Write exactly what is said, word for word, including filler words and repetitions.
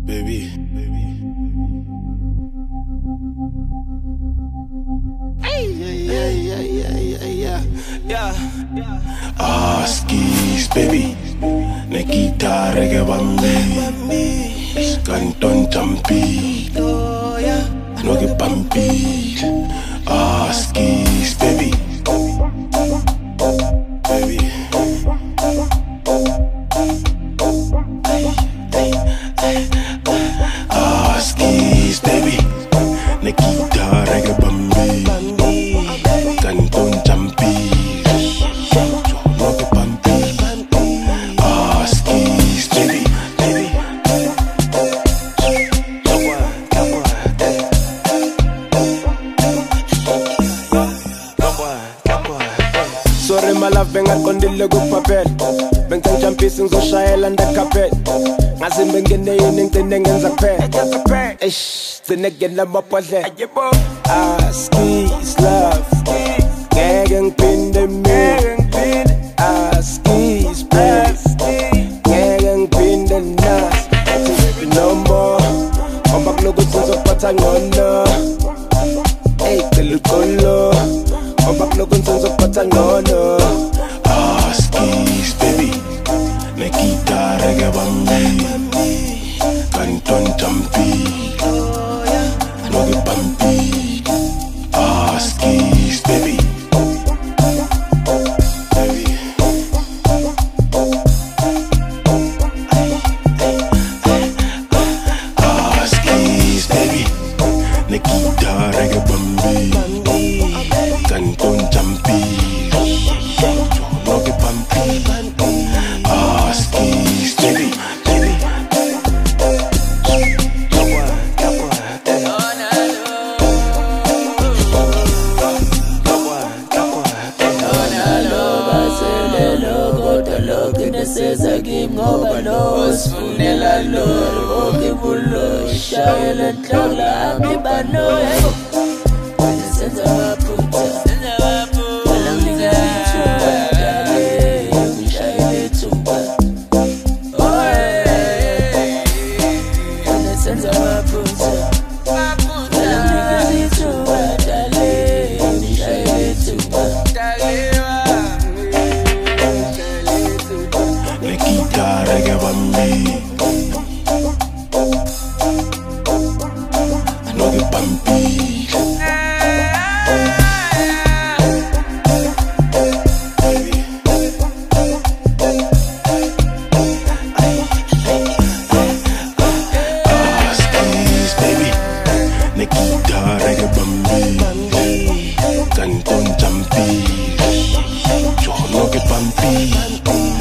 baby. Hey, yeah, yeah, yeah, yeah, yeah, yeah. Ah, skis, baby. Nekita reggae bambi, Canton champi, no que pampi. Ah, skis, baby, baby. Ah, skis, baby. Nekita reggae bambi, Canton champi, no que pampi. Ah, skis, baby, baby. Sorry my love, benga kondile kupapel. Bengtang champions ngizoshayela ndakapel. Ngazi bengene yini ngicine ngenza kuphela. Eish, gcine kungena amabhodlela. Ah, skis love, ngeke ngiphinde mina. Ah, skis baby, ngeke ngiphinde nasi. No more, ngoba kuloku sizophatha ngcono. Ey, cela uxolo, ngoba kuloku sizophatha ngcono. Ah, skis baby, nekita reggae bambi, Canton champi, no que pampi. Ah, skis baby, baby. Ah, skis baby, nekita reggae bambi, Canton champi, no que pampi. Ah, skis baby, baby. Seza game ngoba lo sifunela lo okibulo shayela nhlola amibano wena senza maphutha senza maphutha wala ngingayithuba dale ngishayele thumba wena senza maphutha wala ngingayithuba dale ngishayele thumba Nekita reggae bambi, no que pampi. Baby. Ah, skis baby, nekita reggae bambi, Canton champi, no que pampi.